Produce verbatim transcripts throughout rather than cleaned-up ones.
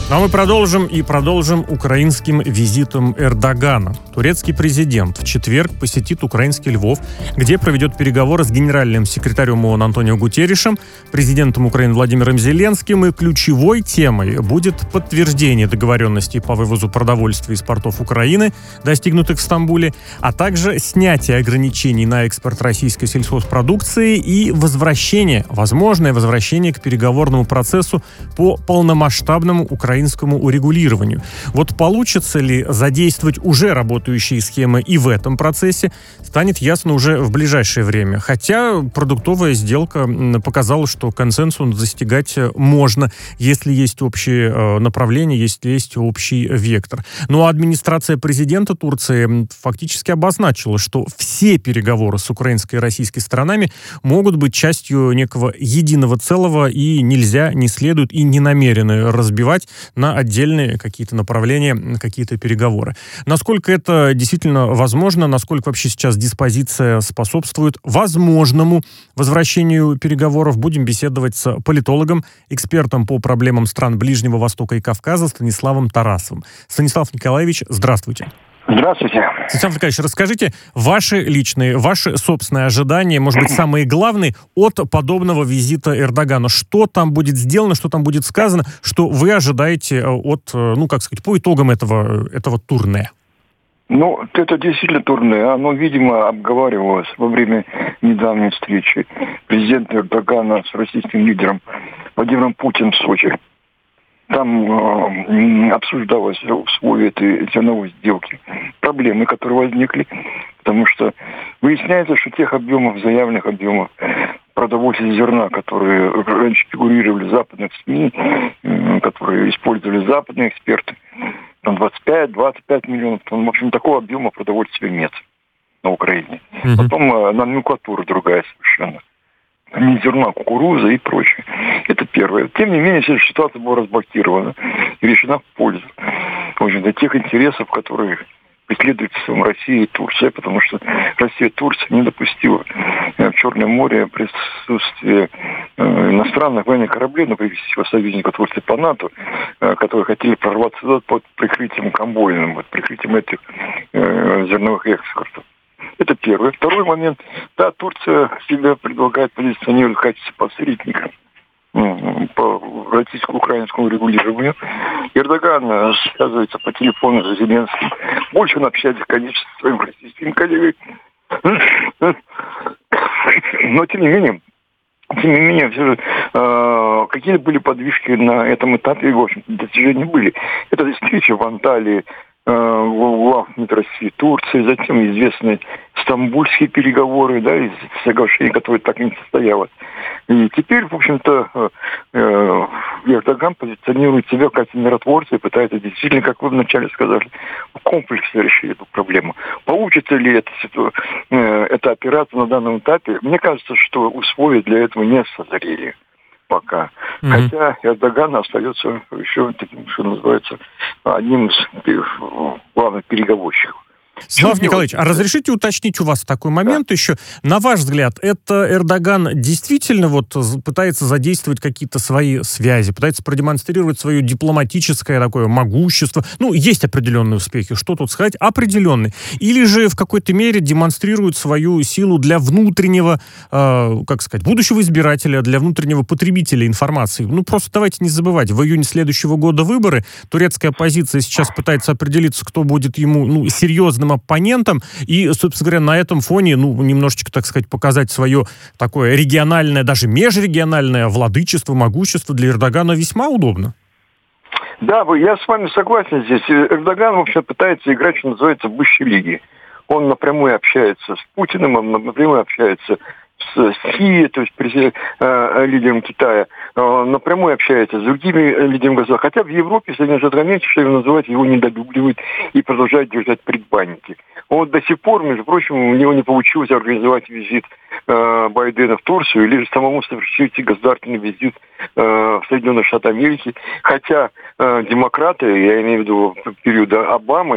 Ну, а мы продолжим и продолжим украинским визитом Эрдогана. Турецкий президент в четверг посетит украинский Львов, где проведет переговоры с генеральным секретарем ООН Антонио Гутерришем, президентом Украины Владимиром Зеленским, и ключевой темой будет подтверждение договоренностей по вывозу продовольствия из портов Украины, достигнутых в Стамбуле, а также снятие ограничений на экспорт российской сельхозпродукции и возвращение, возможное возвращение к переговорному процессу по полномасштабному украинскому урегулированию. Вот получится ли задействовать уже работающие схемы и в этом процессе, станет ясно уже в ближайшее время. Хотя продуктовая сделка показала, что консенсус достигать можно, если есть общее направление, если есть общий вектор. Ну а администрация президента Турции фактически обозначила, что все переговоры с украинской и российской сторонами могут быть частью некого единого целого, и нельзя, не следует и не намерены разбивать на отдельные какие-то направления, какие-то переговоры. Насколько это действительно возможно, насколько вообще сейчас диспозиция способствует возможному возвращению переговоров, будем беседовать с политологом, экспертом по проблемам стран Ближнего Востока и Кавказа Станиславом Тарасовым. Станислав Николаевич, здравствуйте. Здравствуйте. Станислав Николаевич, расскажите ваши личные, ваши собственные ожидания, может быть, самые главные от подобного визита Эрдогана. Что там будет сделано, что там будет сказано, что вы ожидаете от, ну, как сказать, по итогам этого, этого турне? Ну, это действительно турне. Оно, видимо, обговаривалось во время недавней встречи президента Эрдогана с российским лидером Владимиром Путиным в Сочи. Там э, обсуждалось в условии этой зерновой сделки проблемы, которые возникли, потому что выясняется, что тех объемов, заявленных объемов продовольствия зерна, которые раньше фигурировали в западных СМИ, э, которые использовали западные эксперты, там двадцать пять - двадцать пять миллионов тонн, в общем, такого объема продовольствия нет на Украине. Mm-hmm. Потом э, номенклатура другая совершенно. Не зерна, кукуруза и прочее. Это первое. Тем не менее, вся ситуация была разблокирована и решена в пользу, в общем-то, тех интересов, которые преследуют Россия и Турция, потому что Россия и Турция не допустила в Черном море присутствие иностранных военных кораблей, например, союзников Турции по НАТО, которые хотели прорваться туда под прикрытием конвойным, под прикрытием этих зерновых экспортов. Это первое. Второй момент. Да, Турция себя предлагает позиционировать в качестве посредника по российско-украинскому регулированию. Эрдоган связывается по телефону с Зеленским. Больше он общается, конечно, с своим российским коллегой. Но, тем не менее, тем не менее, все же, э, какие были подвижки на этом этапе, в общем-то, достижения были. Это встреча в Анталии глав МИД России и Турции, затем известные стамбульские переговоры, да, из соглашения, которое так и не состоялось. И теперь, в общем-то, э, Эрдоган позиционирует себя как миротворца и пытается действительно, как вы вначале сказали, комплексно решить эту проблему. Получится ли это, э, эта операция на данном этапе? Мне кажется, что условия для этого не созрели пока. Mm-hmm. Хотя Эрдоган остается еще таким, что называется, одним из главных переговорщиков. Станислав Николаевич, а разрешите уточнить у вас такой момент да. еще? На ваш взгляд, это Эрдоган действительно вот пытается задействовать какие-то свои связи, пытается продемонстрировать свое дипломатическое такое могущество? Ну, есть определенные успехи, что тут сказать, определенные. Или же в какой-то мере демонстрирует свою силу для внутреннего, э, как сказать, будущего избирателя, для внутреннего потребителя информации? Ну, просто давайте не забывать, в июне следующего года выборы, турецкая оппозиция сейчас пытается определиться, кто будет ему, ну, серьезным оппонентом, и, собственно говоря, на этом фоне, ну, немножечко, так сказать, показать свое такое региональное, даже межрегиональное владычество, могущество для Эрдогана весьма удобно. Да, я с вами согласен здесь. Эрдоган, в общем, пытается играть, что называется, в высшей лиге. Он напрямую общается с Путиным, он напрямую общается с Си, то есть э, лидером Китая, э, напрямую общается с другими лидерами государств. Хотя в Европе, Соединенные Штаты Америки, что его называют, его недолюбливают и продолжают держать предбанники. Вот до сих пор, между прочим, у него не получилось организовать визит э, Байдена в Турцию или же самому совершить государственный визит э, в Соединенные Штаты Америки. Хотя э, демократы, я имею в виду периода Обамы,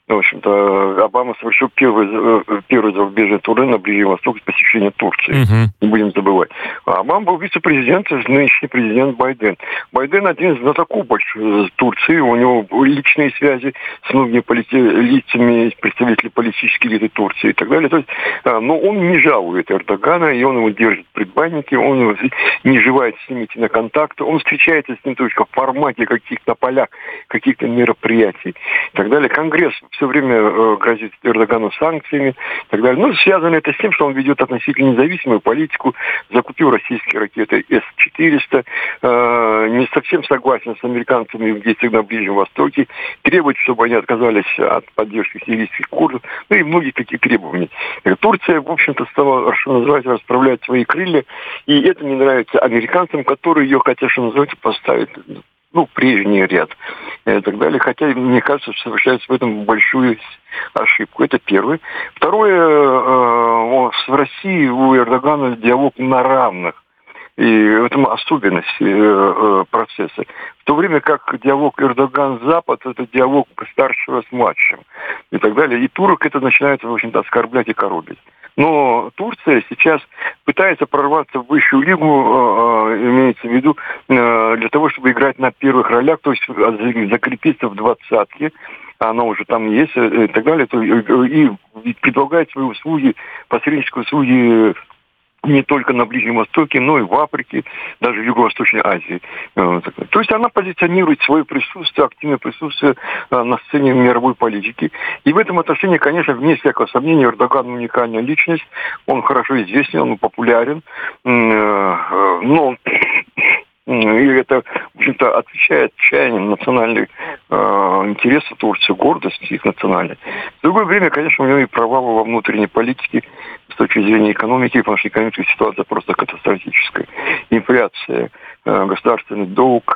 в общем-то, Обама совершил первый, первый зарубежный турне на Ближнем Востоке с посещением Турции. Uh-huh. Не будем забывать. А Обама был вице-президент, нынешний президент Байден. Байден один из знатоков большой Турции. У него личные связи с многими полити... лицами, представителями политической элиты Турции и так далее. То есть, но он не жалует Эрдогана, и он его держит в предбаннике, он его не желает с ним идти на контакты. Он встречается с ним только в формате каких-то полях, каких-то мероприятий и так далее. Конгресс все время э, грозит Эрдогану санкциями и так далее. Ну, связано это с тем, что он ведет относительно независимую политику, закупил российские ракеты эс четыреста, э, не совсем согласен с американцами в действиях на Ближнем Востоке, требует, чтобы они отказались от поддержки сирийских курдов, ну и многие такие требования. Турция, в общем-то, стала, что называется, расправлять свои крылья, и это не нравится американцам, которые ее хотят, что называется, поставить, ну, прежний ряд и так далее. Хотя, мне кажется, что совершается в этом большую ошибку. Это первое. Второе, э, в России у Эрдогана диалог на равных. И в этом особенность э, процесса. В то время как диалог Эрдоган-Запад – это диалог старшего с младшим и так далее. И турок это начинает, в общем-то, оскорблять и коробить. Но Турция сейчас пытается прорваться в высшую лигу, э, имеется в виду, э, для того, чтобы играть на первых ролях, то есть закрепиться в двадцатке. Она уже там есть и так далее. И предлагает свои услуги, посреднические услуги не только на Ближнем Востоке, но и в Африке, даже в Юго-Восточной Азии. То есть она позиционирует свое присутствие, активное присутствие на сцене мировой политики. И в этом отношении, конечно, вне всякого сомнения, Эрдоган уникальная личность, он хорошо известен, он популярен, но и это, в общем-то, отвечает чаяниям национальных э, интересов Турции, гордости их национальной. В другое время, конечно, у него и провалы во внутренней политике с точки зрения экономики, потому что экономическая ситуация просто катастрофическая. Инфляция, э, государственный долг,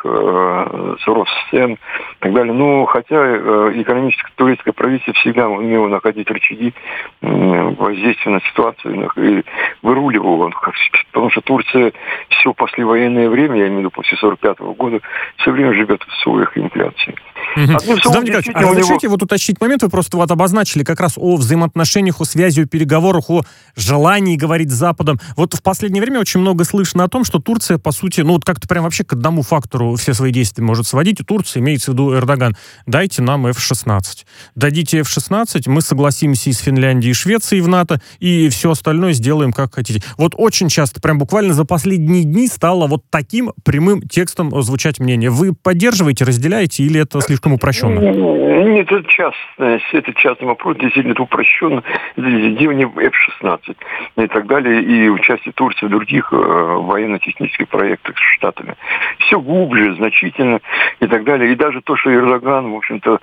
э, рост цен и так далее. Ну, хотя э, экономическое турецкое правительство всегда умело находить рычаги э, воздействия на ситуацию и выруливало. Потому что Турция все послевоенное время, я имею в виду после сорок пятого года, все время живет в условиях инфляции. Угу. Слава Николаевич, а разрешите него... вот уточнить момент, вы просто вот обозначили как раз о взаимоотношениях, о связи, о переговорах, о желании говорить с Западом. Вот в последнее время очень много слышно о том, что Турция, по сути, ну вот как-то прям вообще к одному фактору все свои действия может сводить. И Турция, имеется в виду Эрдоган, дайте нам эф шестнадцать. Дадите эф шестнадцать, мы согласимся и с Финляндией, и Швецией в НАТО, и все остальное сделаем как хотите. Вот очень часто, прям буквально за последние дни стало вот таким прямым текстом звучать мнение. Вы поддерживаете, разделяете, или это слишком упрощенно? Нет, это частный, это частный вопрос, действительно это упрощенно. Делание эф шестнадцать и так далее, и участие Турции в других э, военно-технических проектах с Штатами. Все глубже, значительно и так далее. И даже то, что Эрдоган, в общем-то,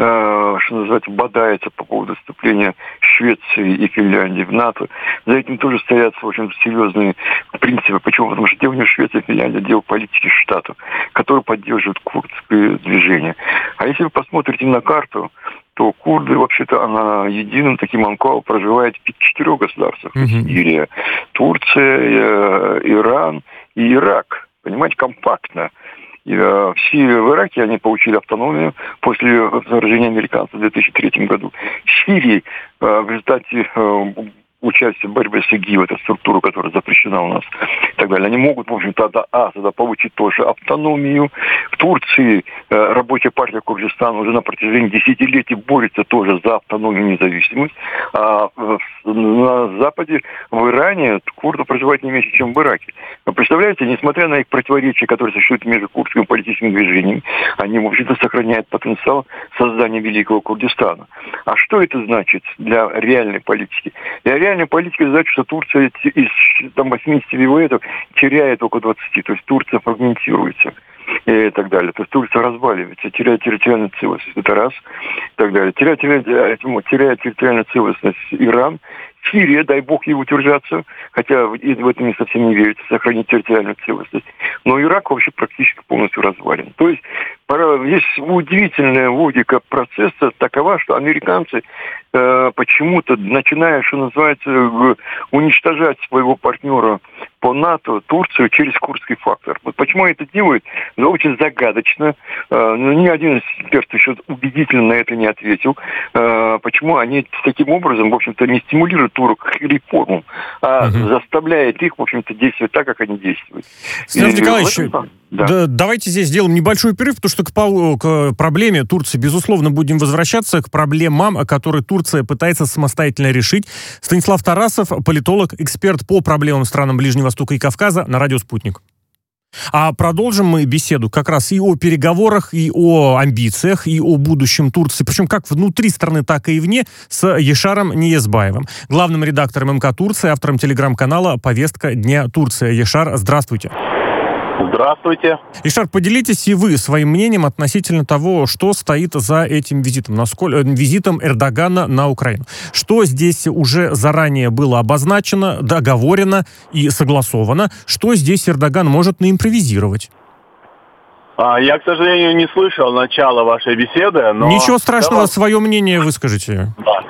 э, что называется, бодается по поводу вступления Швеции и Финляндии в НАТО, за этим тоже стоят, в общем-то, серьезные принципы. Почему? Потому что дело не Швеция и Финляндия, дело политики Штатов, которые поддерживают курдское движение. А если вы посмотрите на карту, то курды, вообще-то, она единым таким анклавом проживает в четырех государствах. Mm-hmm. Сирия, Турция, э, Иран и Ирак. Понимаете, компактно. И, э, все в Ираке, они получили автономию после вторжения американцев в две тысячи третьем году. В Сирии э, в результате э, участие в борьбе с ИГИЛ, это структура, которая запрещена у нас и так далее. Они могут, в общем-то, от Асада получить тоже автономию. В Турции э, рабочая партия Курдистана уже на протяжении десятилетий борется тоже за автономию и независимость. А э, на Западе, в Иране, курды проживают не меньше, чем в Ираке. Вы представляете, несмотря на их противоречия, которые существуют между курдскими политическими движениями, они, в общем-то, сохраняют потенциал создания Великого Курдистана. А что это значит для реальной политики? Для реальной политика значит, что Турция из там, восьмидесяти вивоэтов теряет около двадцати, то есть Турция фрагментируется и так далее. То есть Турция разваливается, теряет территориальную целостность, это раз, и так далее. Теряет, теряет, теряет территориальную целостность Иран, Сирия, дай бог ей утверждаться, хотя в этом не совсем не верится, сохранить территориальную целостность. Но Ирак вообще практически полностью развален. То есть есть удивительная логика процесса такова, что американцы э, почему-то начинает, что называется, уничтожать своего партнера по НАТО, Турцию, через курдский фактор. Вот почему это делают, ну, очень загадочно. Э, ну, ни один из экспертов еще убедительно на это не ответил. Э, почему они таким образом, в общем-то, не стимулируют турок к реформам, а угу. заставляют их, в общем-то, действовать так, как они действуют. Станислав Николаевич, этом, да. Да, давайте здесь сделаем небольшой перерыв, потому что к, к проблеме Турции, безусловно, будем возвращаться, к проблемам, которые Турция пытается самостоятельно решить. Станислав Тарасов, политолог, эксперт по проблемам странам Ближнего Востока и Кавказа на радио «Спутник». А продолжим мы беседу как раз и о переговорах, и о амбициях, и о будущем Турции, причем как внутри страны, так и вне, с Яшаром Ниязбаевым, главным редактором эм ка Турции, автором телеграм-канала «Повестка Дня Турции». Яшар, здравствуйте. Здравствуйте. Яшар, поделитесь и вы своим мнением относительно того, что стоит за этим визитом, насколько, визитом Эрдогана на Украину. Что здесь уже заранее было обозначено, договорено и согласовано? Что здесь Эрдоган может наимпровизировать? А, я, к сожалению, не слышал начала вашей беседы, но... Ничего страшного, свое мнение выскажите. Да.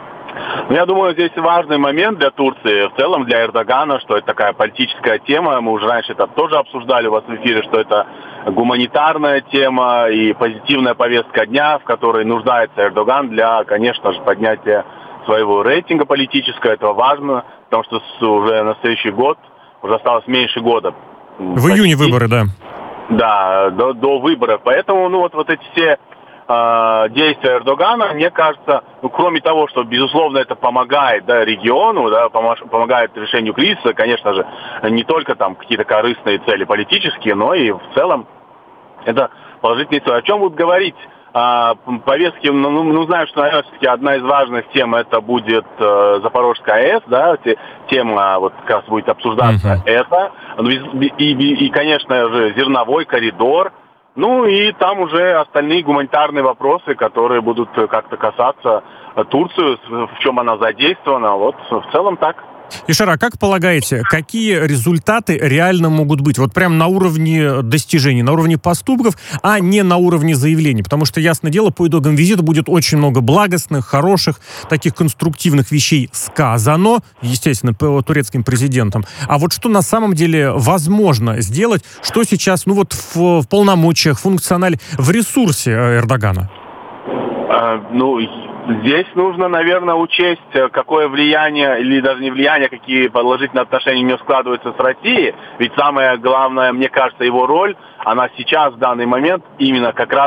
Я думаю, здесь важный момент для Турции, в целом для Эрдогана, что это такая политическая тема. Мы уже раньше это тоже обсуждали у вас в эфире, что это гуманитарная тема и позитивная повестка дня, в которой нуждается Эрдоган для, конечно же, поднятия своего рейтинга политического. Это важно, потому что уже на следующий год, уже осталось меньше года. В почти, июне выборы, да. Да, до, до выборов. Поэтому, ну вот, вот эти все... действия Эрдогана, мне кажется, ну, кроме того, что, безусловно, это помогает, да, региону, да, помогает решению кризиса, конечно же, не только там какие-то корыстные цели политические, но и в целом это положительные цели. О чем будут говорить а, повестки? Ну, ну, знаю, что, наверное, все-таки одна из важных тем это будет э, Запорожская АЭС, да, тема вот как раз будет обсуждаться mm-hmm. это, и, и, и, конечно же, зерновой коридор. Ну и там уже остальные гуманитарные вопросы, которые будут как-то касаться Турции, в чем она задействована. Вот в целом так. Яшар, а как полагаете, какие результаты реально могут быть? Вот прям на уровне достижений, на уровне поступков, а не на уровне заявлений? Потому что, ясное дело, по итогам визита будет очень много благостных, хороших, таких конструктивных вещей сказано, естественно, по турецким президентам. А вот что на самом деле возможно сделать, что сейчас, ну вот в, в полномочиях, функционале, в ресурсе Эрдогана? А, ну... Здесь нужно, наверное, учесть, какое влияние, или даже не влияние, какие положительные отношения у него складываются с Россией. Ведь самое главное, мне кажется, его роль, она сейчас, в данный момент, именно как раз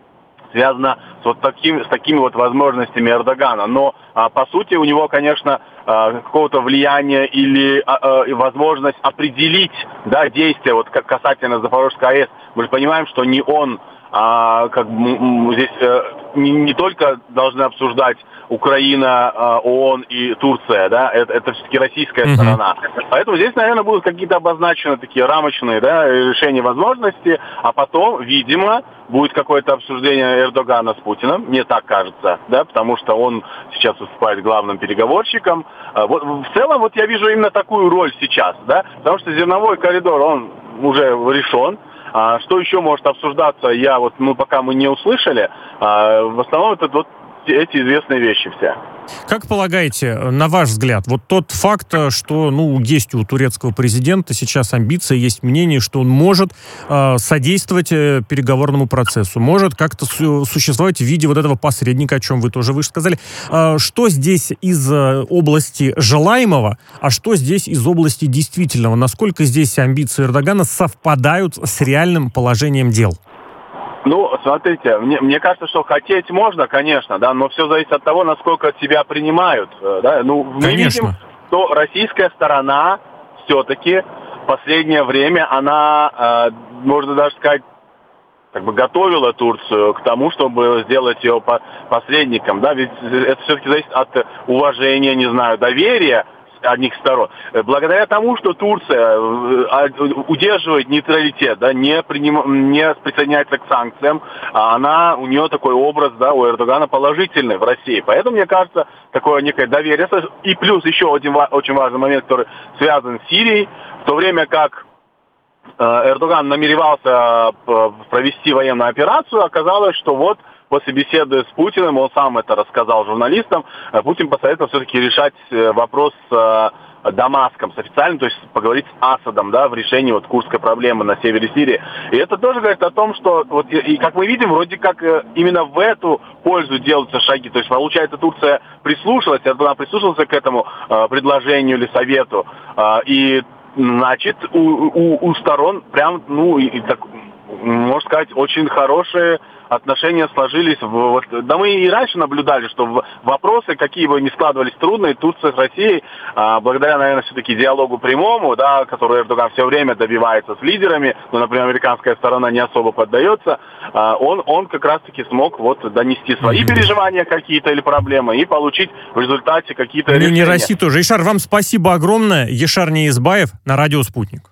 связана с, вот таким, с такими вот возможностями Эрдогана. Но, а, по сути, у него, конечно, а, какого-то влияния или а, а, возможность определить, да, действия вот, как касательно Запорожской АЭС. Мы же понимаем, что не он, а, как здесь э, не, не только должны обсуждать Украина, э, ООН и Турция, да, это, это все-таки российская mm-hmm. сторона. Поэтому здесь, наверное, будут какие-то обозначены такие рамочные, да, решения возможности, а потом, видимо, будет какое-то обсуждение Эрдогана с Путиным, мне так кажется, да, потому что он сейчас выступает главным переговорщиком. Вот, в целом, вот я вижу именно такую роль сейчас, да, потому что зерновой коридор, он уже решен. А что еще может обсуждаться, я вот, ну, пока мы не услышали. А, в основном это вот эти известные вещи все. Как полагаете, на ваш взгляд, вот тот факт, что, ну, есть у турецкого президента сейчас амбиции, есть мнение, что он может э, содействовать э, переговорному процессу, может как-то су- существовать в виде вот этого посредника, о чем вы тоже выше сказали. Э, что здесь из э, области желаемого, а что здесь из области действительного? Насколько здесь амбиции Эрдогана совпадают с реальным положением дел? Ну, смотрите, мне, мне кажется, что хотеть можно, конечно, да, но все зависит от того, насколько тебя принимают, да. Ну, мы конечно. видим, что российская сторона все-таки в последнее время, она, э, можно даже сказать, как бы готовила Турцию к тому, чтобы сделать ее посредником, да, ведь это все-таки зависит от уважения, не знаю, доверия одних сторон. Благодаря тому, что Турция удерживает нейтралитет, да, не, приним, не присоединяется к санкциям, она, у нее такой образ, да, у Эрдогана положительный в России. Поэтому, мне кажется, такое некое доверие. И плюс еще один очень важный момент, который связан с Сирией, в то время как Эрдоган намеревался провести военную операцию, оказалось, что вот после беседы с Путиным, он сам это рассказал журналистам, Путин посоветовал все-таки решать вопрос с Дамаском, с официальным, то есть поговорить с Асадом, да, в решении вот курдской проблемы на севере Сирии. И это тоже говорит о том, что вот и, и как мы видим, вроде как именно в эту пользу делаются шаги. То есть, получается, Турция прислушалась, Эрдоган прислушался к этому э, предложению или совету, э, и значит у, у, у сторон прям, ну, и, и так, можно сказать, очень хорошие отношения сложились. В, вот, да мы и раньше наблюдали, что в, вопросы, какие бы ни складывались трудные, Турция с Россией, а, благодаря, наверное, все-таки диалогу прямому, да, который Эрдоган все время добивается с лидерами, но, например, американская сторона не особо поддается, а, он, он как раз-таки смог вот донести свои переживания какие-то или проблемы и получить в результате какие-то ну, решения. Не Россия тоже. Ишар, вам спасибо огромное. Ешар Неизбаев на радио «Спутник».